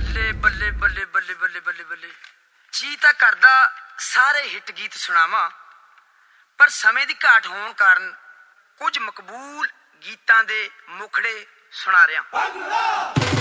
ਬੱਲੇ ਬੱਲੇ ਬੱਲੇ ਬੱਲੇ ਬੱਲੇ ਬੱਲੇ ਬੱਲੇ। ਜੀ ਤਾਂ ਕਰਦਾ ਸਾਰੇ ਹਿੱਟ ਗੀਤ ਸੁਣਾਵਾਂ, ਪਰ ਸਮੇਂ ਦੀ ਘਾਟ ਹੋਣ ਕਾਰਨ ਕੁਝ ਮਕਬੂਲ ਗੀਤਾਂ ਦੇ ਮੁਖੜੇ ਸੁਣਾ ਰਿਹਾ।